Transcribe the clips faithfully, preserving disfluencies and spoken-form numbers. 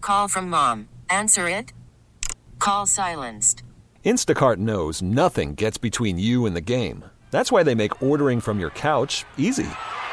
call from mom. Answer it. Call silenced. Instacart knows nothing gets between you and the game. That's why they make ordering from your couch easy.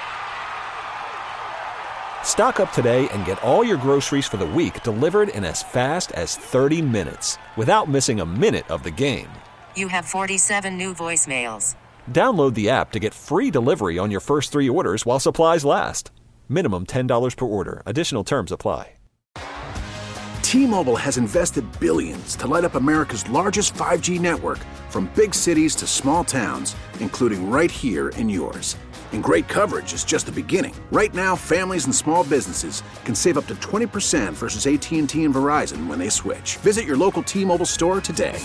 Stock up today and get all your groceries for the week delivered in as fast as thirty minutes without missing a minute of the game. You have forty-seven new voicemails. Download the app to get free delivery on your first three orders while supplies last. Minimum ten dollars per order. Additional terms apply. T-Mobile has invested billions to light up America's largest five G network, from big cities to small towns, including right here in yours. And great coverage is just the beginning. Right now, families and small businesses can save up to twenty percent versus A T and T and Verizon when they switch. Visit your local T-Mobile store today.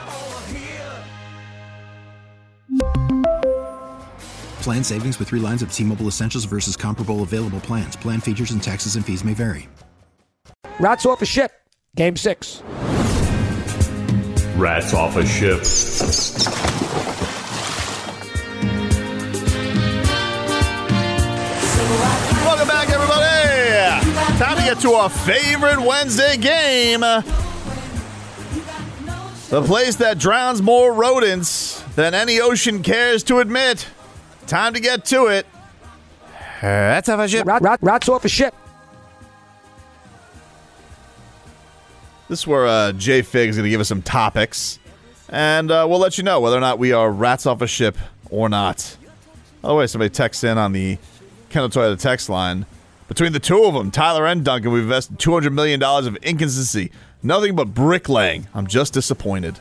Plan savings with three lines of T-Mobile Essentials versus comparable available plans. Plan features and taxes and fees may vary. Rats off a ship. Game six. Rats off a ship. Welcome back, everybody. Time to get to our favorite Wednesday game. The place that drowns more rodents than any ocean cares to admit. Time to get to it. Rats off a ship. Rat, rat, rats off a ship. This is where uh, Jay Fig is going to give us some topics, and uh, we'll let you know whether or not we are rats off a ship or not. By the way, somebody texts in on the Kendall Toyota text line. Between the two of them, Tyler and Duncan, we've invested two hundred million dollars of inconsistency. Nothing but bricklaying. I'm just disappointed.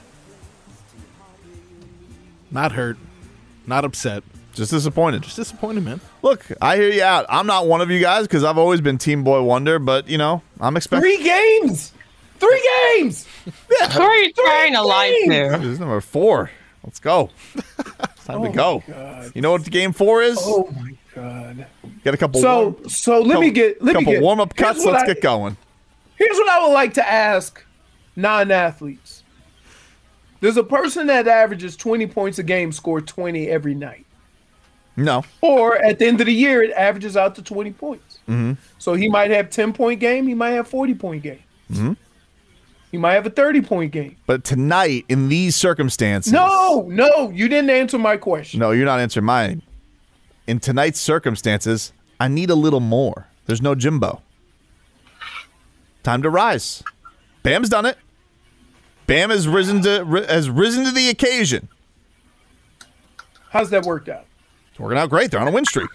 Not hurt. Not upset. Just disappointed. Just disappointed, man. Look, I hear you out. I'm not one of you guys because I've always been Team Boy Wonder, but, you know, I'm expecting... Three games! Three games! Yeah. Who are you trying to lie to? This is number four. Let's go. It's time oh to go. God. You know what the game four is? Oh, my God. Got a couple So, warm, so let couple, me get... Let couple me get, warm-up cuts. Let's I, get going. Here's what I would like to ask non-athletes. Does a person that averages twenty points a game score twenty every night? No. Or at the end of the year, it averages out to twenty points. Mm-hmm. So he might have ten-point game. He might have forty-point game. Mm-hmm. He might have a thirty-point game. But tonight, in these circumstances... No, no, you didn't answer my question. No, you're not answering mine. In tonight's circumstances, I need a little more. There's no Jimbo. Time to rise. Bam's done it. Bam has risen to has risen to the occasion. How's that worked out? It's working out great. They're on a win streak.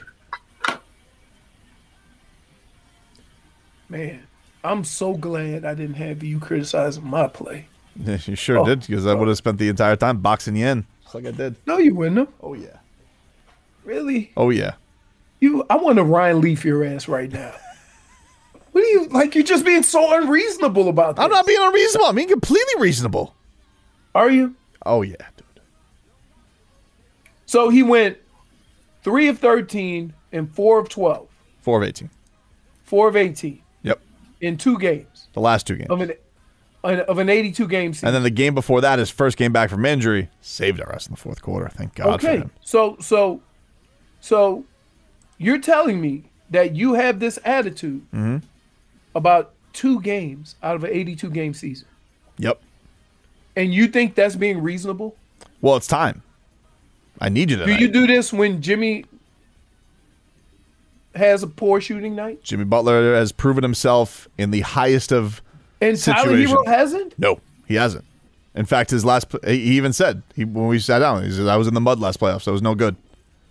Man, I'm so glad I didn't have you criticizing my play. Yeah, you sure Oh, did, because I would have spent the entire time boxing you in. Just like I did. No, you wouldn't have. Oh, yeah. Really? Oh, yeah. You, I want to Ryan Leaf your ass right now. What are you, like, you're just being so unreasonable about this. I'm not being unreasonable. I'm being completely reasonable. Are you? Oh, yeah, dude. So he went three of thirteen and four of twelve. four of eighteen. four of eighteen. Yep. In two games. The last two games. Of an, of an eighty-two game season. And then the game before that, his first game back from injury, saved our ass in the fourth quarter. Thank God okay. for him. So, so, so you're telling me that you have this attitude Mm-hmm. about two games out of an eighty-two game season. Yep. And you think that's being reasonable? Well, it's time. I need you tonight. Do you do this when Jimmy has a poor shooting night? Jimmy Butler has proven himself in the highest of And Tyler situations. Hero hasn't? No, he hasn't. In fact, his last he even said he, when we sat down, he said, "I was in the mud last playoffs, so it was no good."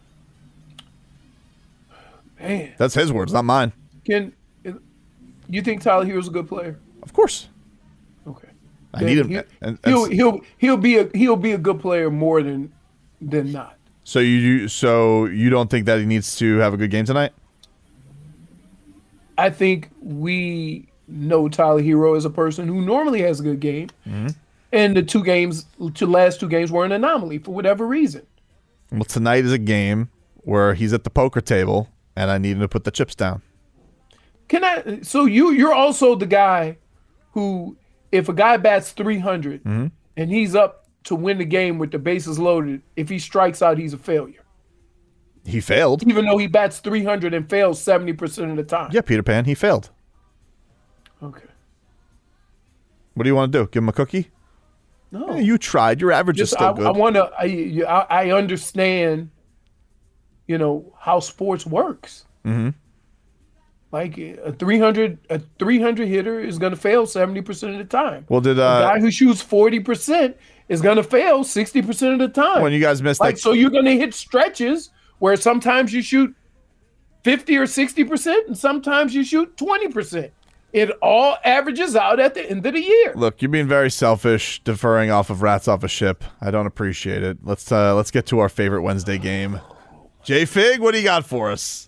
Man, that's his words, not mine. Can you think Tyler Hero's a good player? Of course. Okay. I Then need him. He, and, and he'll he'll he'll be a he'll be a good player more than than not. so you so you don't think that he needs to have a good game tonight? I think we know Tyler Hero as a person who normally has a good game, Mm-hmm. and the two games, two last two games were an anomaly for whatever reason. Well, tonight is a game where he's at the poker table, and I need him to put the chips down. Can I? So you you're also the guy who, if a guy bats three hundred Mm-hmm. and he's up to win the game with the bases loaded, if he strikes out, he's a failure. He failed. Even though he bats three hundred and fails seventy percent of the time. Yeah, Peter Pan, he failed. Okay. What do you want to do? Give him a cookie? No. Yeah, you tried. Your average Just, is still I, good. I want to. I, I I understand. You know how sports works. Mm-hmm. Like a three hundred a three hundred hitter is going to fail seventy percent of the time. Well, did uh, a guy who shoots forty percent is going to fail sixty percent of the time. When you guys missed like, that, so you're going to hit stretches where sometimes you shoot fifty or sixty percent, and sometimes you shoot twenty percent. It all averages out at the end of the year. Look, you're being very selfish, deferring off of Rats Off a Ship. I don't appreciate it. Let's uh, let's get to our favorite Wednesday game. J Fig, what do you got for us?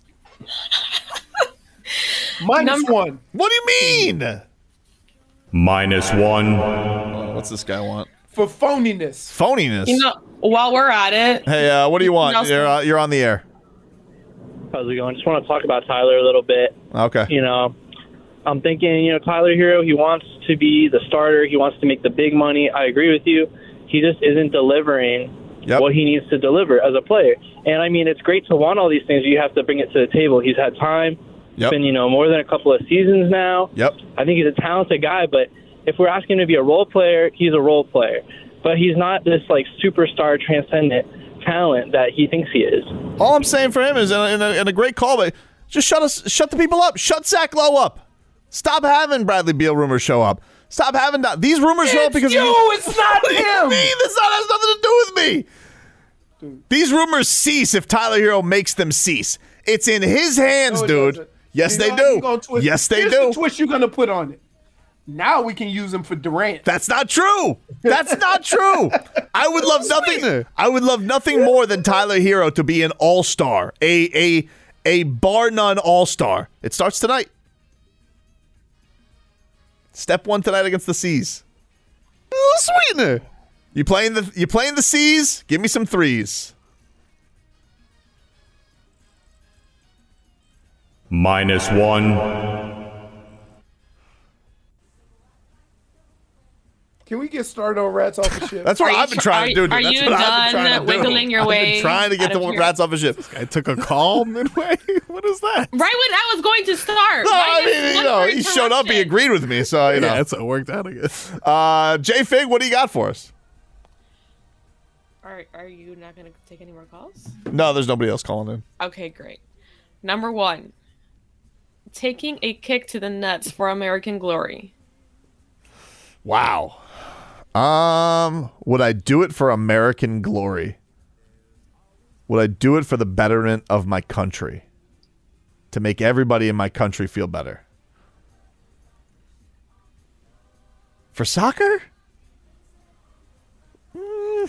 Minus Number- one. What do you mean? Minus one. What's this guy want? For phoniness. Phoniness. You know, while we're at it, Hey, uh, what do you want? Nelson. You're uh, you're on the air. How's it going? Just want to talk about Tyler a little bit. Okay. You know, I'm thinking, you know, Tyler Hero, he wants to be the starter. He wants to make the big money. I agree with you. He just isn't delivering Yep. what he needs to deliver as a player. And, I mean, it's great to want all these things. You have to bring it to the table. He's had time. Yep. It's been, you know, more than a couple of seasons now. Yep. I think he's a talented guy, but if we're asking him to be a role player, he's a role player. But he's not this, like, superstar transcendent talent that he thinks he is. All I'm saying for him is, in a, in a, in a great call, but just shut us, shut the people up. Shut Zach Lowe up. Stop having Bradley Beal rumors show up. Stop having that. These rumors show up It's because you. of you. It's not What do you him. mean? This not, has nothing to do with me. These rumors cease if Tyler Hero makes them cease. It's in his hands, No, it dude. doesn't. Yes, You they know how you gonna do. twist- Yes, they Here's do. the twist you're going to put on it. Now we can use him for Durant. That's not true. That's not true. I would love nothing. I would love nothing more than Tyler Hero to be an all-star, a a a bar none all-star. It starts tonight. Step one tonight against the C's. A little sweetener. You playing the you playing the C's? Give me some threes. Minus one. Can we get started on Rats Off the Ship? That's what Are you I've been tr- trying to are- do. Dude. are That's you what I've been done trying to do. wiggling your I've been way trying to get out the of here? Rats off a ship. I took a call midway. What is that? right when I was going to start. No, I Minus mean, you one know, for he showed up. He interruption. agreed with me. So you know, Yeah, that's how it worked out, I guess. uh, J Fig, what do you got for us? Are, are you not going to take any more calls? No, there's nobody else calling in. Okay, great. Number one, taking a kick to the nuts for American Glory. Wow. Um, would I do it for American glory? Would I do it for the betterment of my country? To make everybody in my country feel better? For soccer? Mm.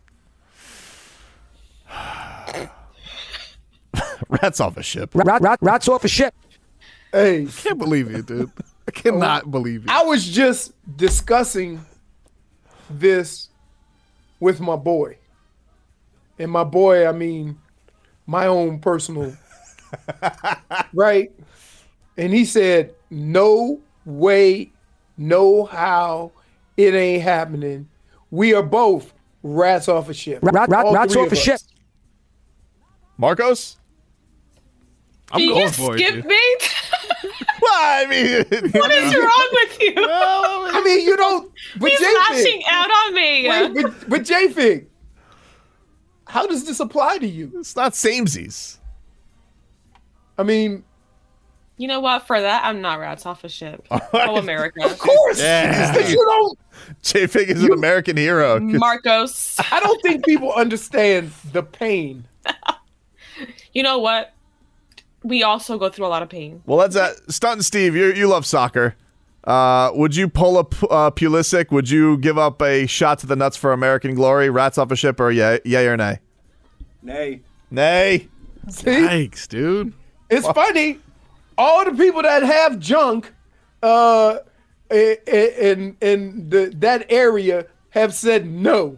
Rats off a ship. Rat, rat, rats off a ship. Hey, I can't believe you, dude. I cannot believe you. I was just discussing this with my boy. And my boy, I mean, my own personal, right? And he said, no way, no how, it ain't happening. We are both rats off a ship. Rat, rat, All rats three off of a ship. us. Marcos? I'm Can going you for skip it, dude. me? Well, I mean, What is wrong with you? I mean, you don't. But He's J-Fig, lashing out on me. wait, but, but J-Fig, how does this apply to you? it's not samesies. I mean, You know what? For that, I'm not rats off a ship. Oh, America. of course, Yeah. but you don't. J Fig is an American hero. Marcos. I don't think people understand the pain. You know what? We also go through a lot of pain. Well, that's uh, Stunt and Steve. You you love soccer. Uh, would you pull up uh, Pulisic? Would you give up a shot to the nuts for American glory? Rats off a ship, or yay, yay or nay? Nay. Nay. See, Yikes, dude. it's funny. All the people that have junk, uh, i- i- in in the that area have said no.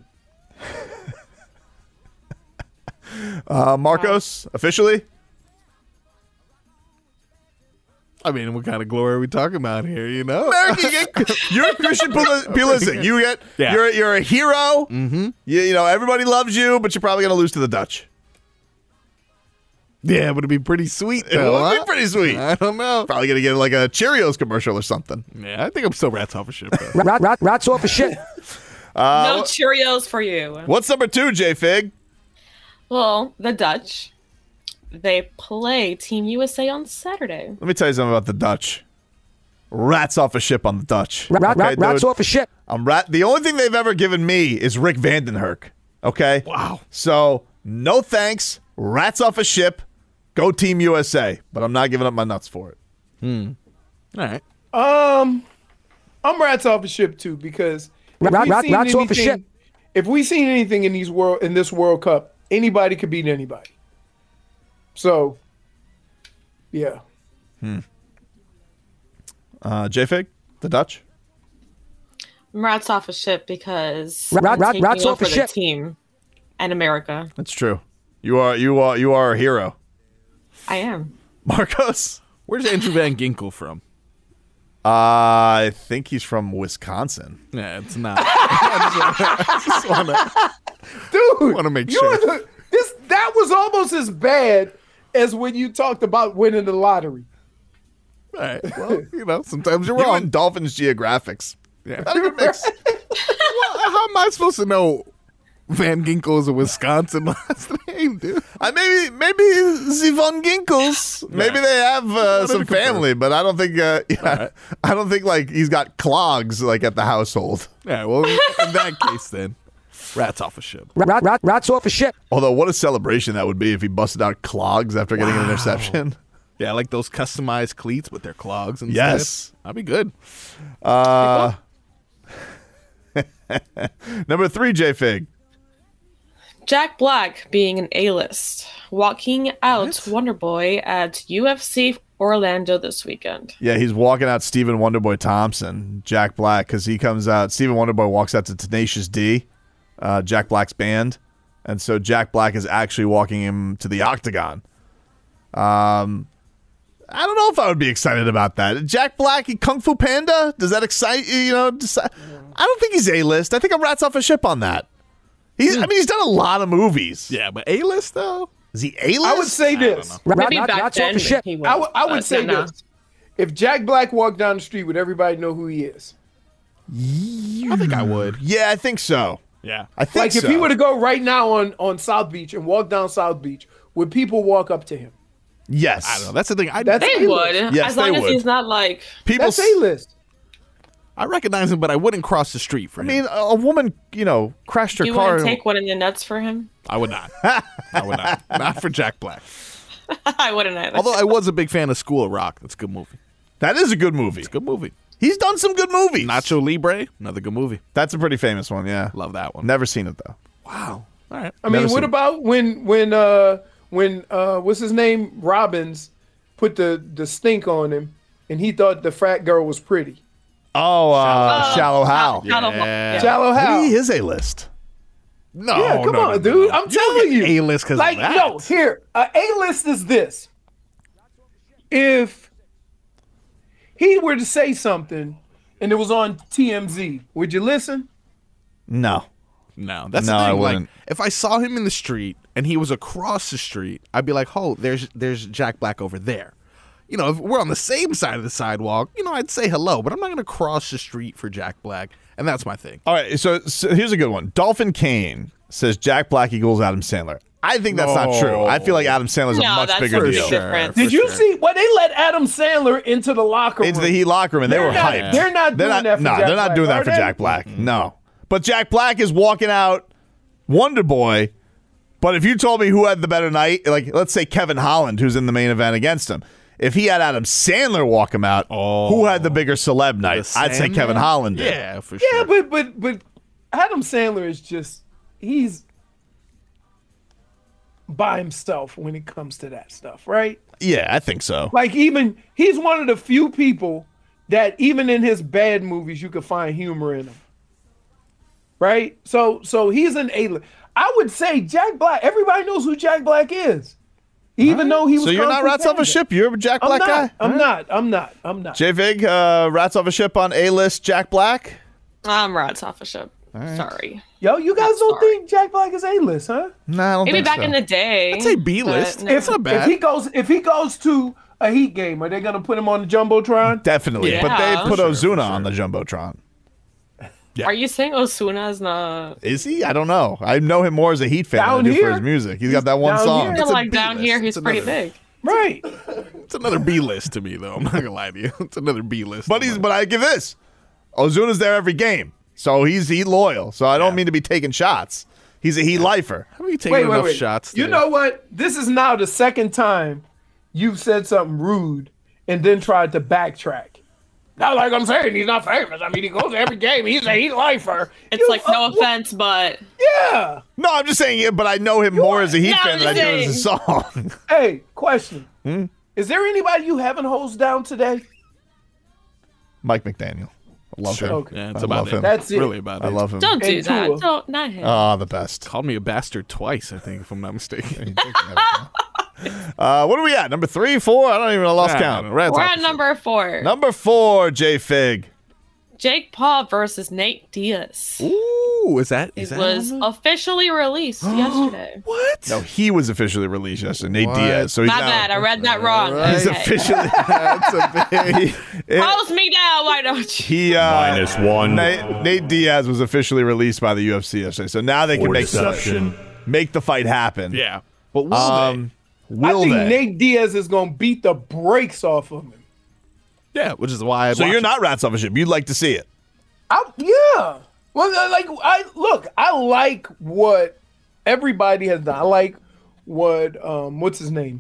Uh, Marcos, officially? I mean, what kind of glory are we talking about here, you know? American, you get, you're Christian Pul- Pulisic. You get, Yeah. you're you're a hero. Mm-hmm. You, you know, everybody loves you, but you're probably going to lose to the Dutch. Yeah, but it'd be pretty sweet, It though. would huh? be pretty sweet. I don't know. Probably going to get like a Cheerios commercial or something. Yeah, I think I'm still rats off a ship. though. Rat, rat, rats off a ship. no Cheerios for you. What's number two, J-Fig? Well, the Dutch. They play Team U S A on Saturday. Let me tell you something about the Dutch. Rats off a ship on the Dutch. Rat, rat, Okay, rats dude? off a ship. I'm rat. The only thing they've ever given me is Rick Vandenherk. Okay? Wow. So, no thanks. Rats off a ship. Go Team U S A. But I'm not giving up my nuts for it. Hmm. All right. Um, I'm rats off a ship too because if Rat, we've rat, seen rats off a anything- ship. If we've seen anything in these world in this World Cup, anybody could beat anybody. So, yeah. Hmm. Uh, J-Fig? The Dutch? Rats off a ship because Rat- I'm rat- taking rats off over a the ship. team and America. That's true. You are you are you are a hero. I am. Marcos? Where's Andrew Van Ginkel from? Uh, I think he's from Wisconsin. Yeah, it's not. I just want to Dude, want to make you sure. were the, this that was almost as bad as when you talked about winning the lottery. All right. Well, you know, sometimes you're You wrong. and Dolphins Geographics. Yeah. Not a good mix. Well, how am I supposed to know Van Ginkel is a Wisconsin last name, dude? I maybe maybe the Von Ginkels. Maybe they have uh, some family, but I don't think. Uh, yeah, right. I don't think like he's got clogs like at the household. Yeah, well, in that case, then, rats off a ship. Rat, rat, rats off a ship. Although, what a celebration that would be if he busted out clogs after getting an interception. Yeah, like those customized cleats with their clogs and Yes. stuff. That'd be good. Uh, number three, J-Fig. Jack Black being an A-list, walking out Wonder Boy at U F C Orlando this weekend. Yeah, he's walking out Stephen Wonderboy Thompson, Jack Black, because he comes out. Stephen Wonderboy walks out to Tenacious D, uh, Jack Black's band, and so Jack Black is actually walking him to the octagon. Um, I don't know if I would be excited about that. Jack Black, Kung Fu Panda, does that excite you? You know, decide? I don't think he's A-list. I think I'm rats off a ship on that. He's, I mean, he's done a lot of movies. Yeah, but A-list though? Is he A-list? I would say this. Rat, Maybe rat, back rats then off a ship. he was, I would I would but say not now. this. If Jack Black walked down the street, would everybody know who he is? I think I would. Yeah, I think so. Yeah. I think Like so. if he were to go right now on, on South Beach and walk down South Beach, would people walk up to him? Yes. I don't know. That's the thing. I That's They A-list. would, Yes, as long they as would. he's not like. People That's A-list. I recognize him, but I wouldn't cross the street for I him. mean, a, a woman, you know, crashed her You car. wouldn't take one in the nuts for him. I would not. I would not. Not for Jack Black. I wouldn't either. Although I was a big fan of School of Rock. That's a good movie. That is a good movie. It's a good movie. He's done some good movies. Nacho Libre, another good movie. That's a pretty famous one, yeah. Love that one. Never seen it though. Wow. All right. I mean, Never what seen it. about when when uh when uh what's his name Robbins put the the stink on him and he thought the frat girl was pretty. Oh, uh, Shallow Hal. Shallow- Yeah. yeah. Shallow Hal. He is a list. No, Yeah, come no, on, no, dude. no. I'm telling you. A-list because Like of that. no, here a A list is this. If he were to say something and it was on T M Z, would you listen? No. No, that's No, the I thing. Like, wouldn't. if I saw him in the street and he was across the street, I'd be like, "Oh, there's there's Jack Black over there." You know, if we're on the same side of the sidewalk, you know, I'd say hello, but I'm not going to cross the street for Jack Black, and that's my thing. All right, so, so here's a good one. Dolphin Kane says Jack Black equals Adam Sandler. I think that's not true. I feel like Adam Sandler's No, a much that's bigger for deal. sure. different. Did for you sure. see? Well, they let Adam Sandler into the locker room. Into the Heat locker room, and they They're were not- hyped. they're not doing that for no, Jack they're not Black, doing that are for they? Jack Black. No. But Jack Black is walking out Wonder Boy. But if you told me who had the better night, like let's say Kevin Holland, who's in the main event against him, if he had Adam Sandler walk him out, who had the bigger celeb night? The I'd say Sandman? Kevin Holland did. Yeah, for sure. Yeah, but but but Adam Sandler is just he's by himself when it comes to that stuff, right? Yeah, I think so. Like even he's one of the few people that even in his bad movies you could find humor in him. Right? So so he's an A-list. I would say Jack Black, everybody knows who Jack Black is. Even though he was So you're Kung not Fu rats off a Panda. ship. You're a Jack I'm Black not, guy. I'm not. I'm not. I'm not. J Vig, uh, rats off a ship on A list. Jack Black. I'm rats off a ship. right. Sorry. Yo, you guys don't think Jack Black is A-list, huh? No, I don't Maybe think back so. in the day. I'd say B-list. but no. It's not bad. If he goes, if he goes to a Heat game, are they gonna put him on the jumbotron? Definitely, Yeah. but they put For sure, Ozuna for on the jumbotron. Yeah. Are you saying Osuna is not? Is he? I don't know. I know him more as a Heat fan Down than I do for here. his music. He's got that one Down song. here. I feel a like down B-list. here he's It's pretty another- big. Right. It's another B-list to me, though. I'm not gonna lie to you. It's another B-list. But he's. But I give this. Ozuna's there every game, so he's Heat loyal. So I don't Yeah. mean to be taking shots. He's a Heat lifer. How are you taking Wait, wait, enough wait. shots? You today? know what? This is now the second time you've said something rude and then tried to backtrack. Not like I'm saying he's not famous. I mean, he goes to every game. He's a Heat lifer. It's You- like no uh, offense, but Yeah. No, I'm just saying. Yeah, but I know him more as a Heat No, fan than I I'm do as a just song. Hey, question. Hmm? Is there anybody you haven't hosed down today? Mike McDaniel. I love him. Okay. Yeah, it's I about love it. him. That's it. Really about it. I love him. don't do And that. Tua. Don't not him. Ah, the best. Called me a bastard twice, I think, if I'm not mistaken. Uh, what are we at? Number three, four? I don't even know. I lost Nah, count. no, no, Reds We're off at the number four. Number four, J Fig. Jake Paul versus Nate Diaz. Ooh, is that? It Is that was on the- officially released yesterday. what? No, he was officially released yesterday. Nate What? Diaz. So he's My now, bad. I read that wrong. He's Okay. officially. That's a big. it- Close me down. Why don't you? he uh, Minus one. Nate, Nate Diaz was officially released by the U F C yesterday. So now they can For make the, deception. make the fight happen. Yeah, but will Um, will I think they? Nate Diaz is going to beat the brakes off of him. they? Yeah, which is why. I'd so watch you're it. not Rats Off a Ship. You'd like to see it. I, yeah. Well, I like I look, I like what everybody has done. I like what um what's his name?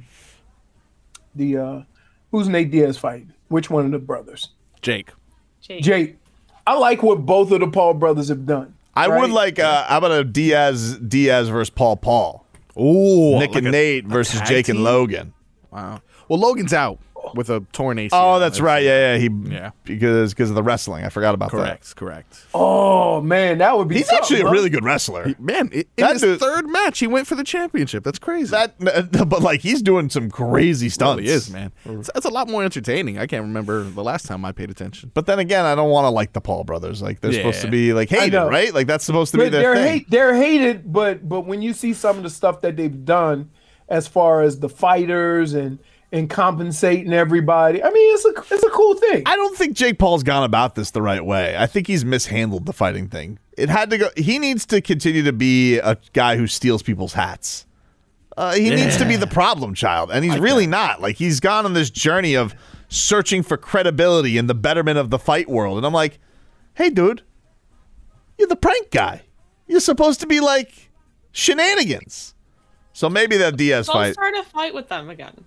The uh who's Nate Diaz fighting? Which one of the brothers? Jake. Jake. Jake. I like what both of the Paul brothers have done. I right? would like. Uh, how about a Diaz Diaz versus Paul Paul? Ooh, Nick like and a- Nate a versus tag Jake and team? Logan. Wow. Well, Logan's out with a torn A C L. Oh, that's right. Yeah, yeah. He Yeah. because because of the wrestling. I forgot about Correct. Correct. Oh man, that would that. be He's something, actually a huh? really good wrestler. Man, i- in That his dude- third match, he went for the championship. That's crazy. That, but like he's doing some crazy It stunts. really is, man. It's, it's a lot more entertaining. I can't remember the last time I paid attention. But then again, I don't want to like the Paul brothers. Like they're supposed to Yeah. be like hated, know. right? Like that's supposed to be But their they're thing. hate they're hated, but but when you see some of the stuff that they've done as far as the fighters and and compensating everybody, I mean it's a it's a cool thing. I don't think Jake Paul's gone about this the right way. I think he's mishandled the fighting thing. It had to go. He needs to continue to be a guy who steals people's hats. Uh, he needs to be the problem child, and he's really not. Like he's gone on this journey of searching for credibility in the betterment of the fight world, and I'm like, hey, dude, you're the prank guy. You're supposed to be like shenanigans. So maybe that Diaz Go fight. start a fight with them again.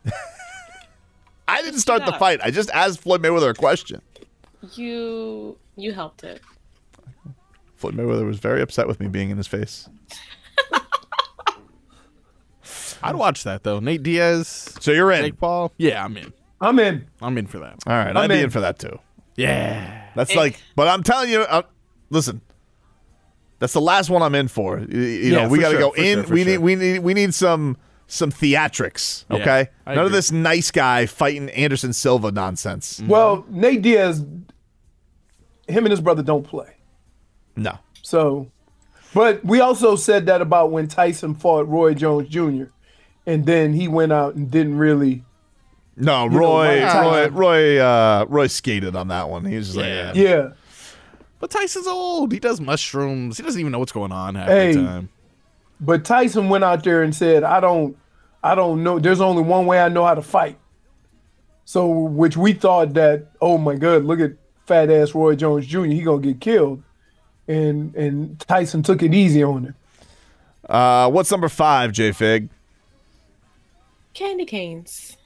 I didn't start the that. fight. I just asked Floyd Mayweather a question. You you helped it. Floyd Mayweather was very upset with me being in his face. I'd watch that though. Nate Diaz, So you're in. Jake Paul. Yeah, I'm in. I'm in. I'm in for that. All right, I'm I'd be in. in for that too. Yeah. That's Hey. like, but I'm telling you, uh, listen, that's the last one I'm in for. You, you Yeah, know, we for got to sure, go for in. sure, for we need, sure. we need, we need some, some theatrics. Yeah, Okay, I none of agree. this nice guy fighting Anderson Silva nonsense. Well, Nate Diaz, him and his brother don't play. No, So, but we also said that about when Tyson fought Roy Jones Junior And then he went out and didn't really. no, know, Roy, Mike Roy, Tyson. Roy, uh, Roy skated on that one. He was just Yeah. like, Yeah. But Tyson's old. He does mushrooms. He doesn't even know what's going on half Hey. the time. But Tyson went out there and said, I don't, I don't know. There's only one way I know how to fight. So, which we thought that, oh my God, look at fat ass Roy Jones Junior He gonna get killed. And and Tyson took it easy on him. uh, what's number five, J Fig? Candy canes.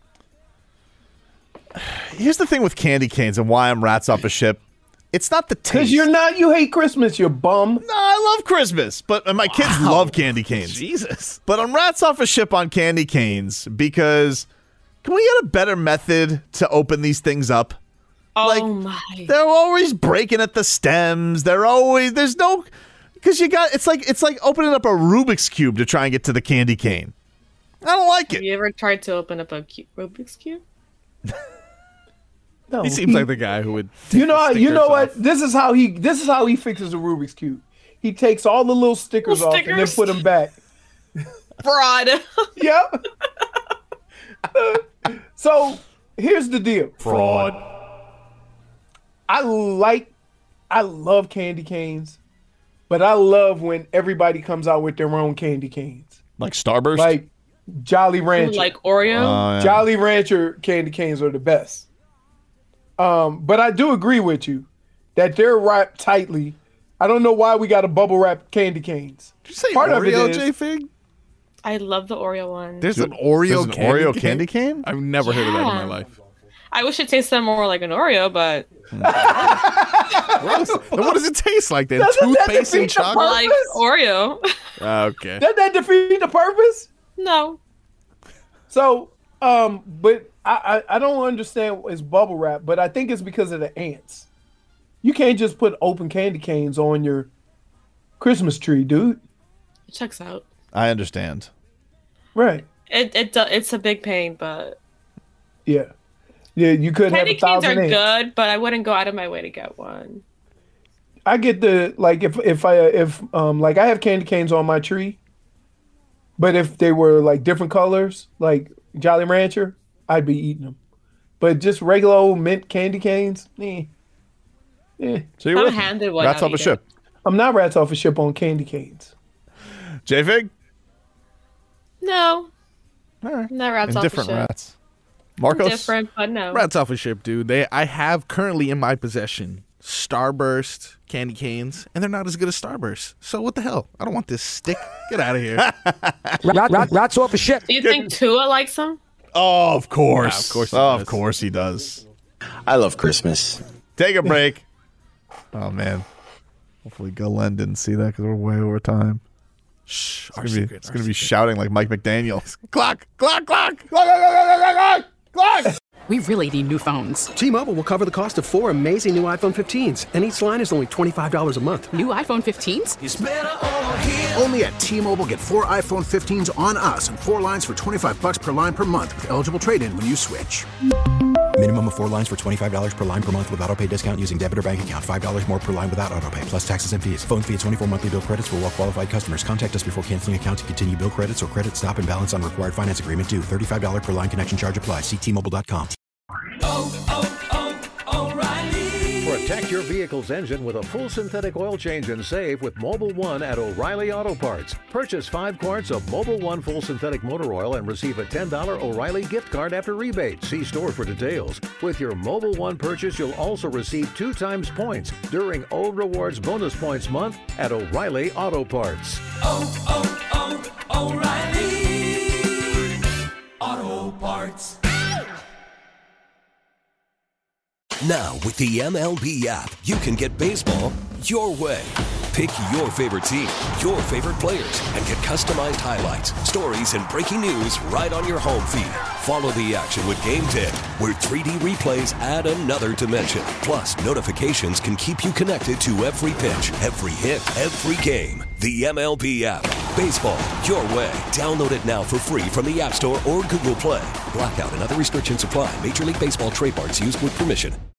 Here's the thing with candy canes and why I'm rats off a ship. It's not the taste. Because you're not, you hate Christmas, you bum. No, I love Christmas, but and my kids love candy canes. Jesus. But I'm rats off a ship on candy canes because can we get a better method to open these things up? Oh Like, my. They're always breaking at the stems. They're always there's no because you got it's like it's like opening up a Rubik's cube to try and get to the candy cane. I don't like Have it. you ever tried to open up a cu- Rubik's Cube? No, he seems like the guy who would. You know, you know what? Off. This is how he. This is how he fixes the Rubik's cube. He takes all the little stickers Little off and then stickers? put them back. Fraud. Yep. So here's the deal. Fraud. I like, I love candy canes, but I love when everybody comes out with their own candy canes. Like Starburst? Like Jolly Rancher. Like Oreo? Oh, yeah. Jolly Rancher candy canes are the best. Um, but I do agree with you that they're wrapped tightly. I don't know why we got to bubble wrap candy canes. Did you say Part of it Oreo, is- J-Fig? I love the Oreo one. There's an Oreo, There's an candy, Oreo cane? candy cane? I've never heard of that in my Yeah. life. I wish it tasted more like an Oreo, but Gross. Then what does it taste like then? Doesn't that Toothpaste and defeat the chocolate? like Oreo. Okay. Doesn't that defeat the purpose? No. So, um, but I, I, I don't understand it's bubble wrap, but I think it's because of the ants. You can't just put open candy canes on your Christmas tree, dude. It checks out. I understand. Right. It it do, it's a big pain, but Yeah. Yeah, you could have candy a canes thousand are ants. good, but I wouldn't go out of my way to get one. I get the like if if I if um like I have candy canes on my tree, but if they were like different colors, like Jolly Rancher, I'd be eating them. But just regular old mint candy canes, eh. Eh. So you're I'm with me. handed one. Rats I'll off a eat ship. I'm not rats off a ship on candy canes. J-Fig? No. All right. Not rats off a Indifferent ship. rats. Marcos? Different, but no. Rats off a ship, dude. They I have currently in my possession Starburst candy canes, and they're not as good as Starburst. So what the hell? I don't want this stick. Get out of here. Rat, rat, rats off a ship. Do you think Tua likes them? Oh, of course. Yeah, of course he oh, does. of course he does. I love Christmas. Take a break. Oh, man. Hopefully Galen didn't see that because we're way over time. Shh. It's Our going to be, secret. it's our gonna be secret. shouting like Mike McDaniel. Clock, clock, clock, clock, clock, clock, clock, clock, clock. We really need new phones. T-Mobile will cover the cost of four amazing new iPhone fifteens, and each line is only twenty-five dollars a month. New iPhone fifteens? It's better over here. Only at T-Mobile, get four iPhone fifteens on us and four lines for twenty-five bucks per line per month with eligible trade-in when you switch. Minimum of four lines for twenty-five dollars per line per month with auto pay discount using debit or bank account. five dollars more per line without auto pay, plus taxes and fees. Phone fee at twenty-four monthly bill credits for well-qualified customers. Contact us before canceling account to continue bill credits or credit stop and balance on required finance agreement due. thirty-five dollars per line connection charge applies. See T Mobile dot com. Protect your vehicle's engine with a full synthetic oil change and save with Mobile One at O'Reilly Auto Parts. Purchase five quarts of Mobile One full synthetic motor oil and receive a ten dollars O'Reilly gift card after rebate. See store for details. With your Mobile One purchase, you'll also receive two times points during O Rewards Bonus Points Month at O'Reilly Auto Parts. Oh, oh, oh, O'Reilly Auto Parts. Now, with the M L B app, you can get baseball your way. Pick your favorite team, your favorite players, and get customized highlights, stories, and breaking news right on your home feed. Follow the action with Game Day, where three D replays add another dimension. Plus, notifications can keep you connected to every pitch, every hit, every game. The M L B app. Baseball your way. Download it now for free from the App Store or Google Play. Blackout and other restrictions apply. Major League Baseball trademarks used with permission.